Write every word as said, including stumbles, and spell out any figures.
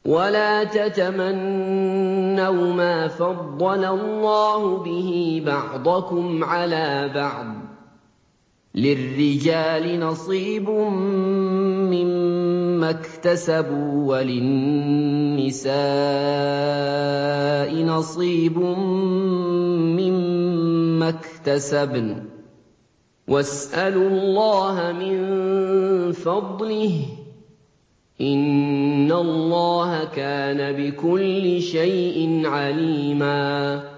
وَلَا تَتَمَنَّوْا مَا فَضَّلَ اللَّهُ بِهِ بَعْضَكُمْ عَلَىٰ بَعْضٍ ۚ لِّلرِّجَالِ نَصِيبٌ مِّمَّا اكْتَسَبُوا وَلِلنِّسَاءِ نَصِيبٌ مِّمَّا اكْتَسَبْنَ ۚ وَاسْأَلُوا اللَّهَ مِن فَضْلِهِ ۗ إِنَّ اللَّهَ كَانَ بِكُلِّ شَيْءٍ عَلِيمًا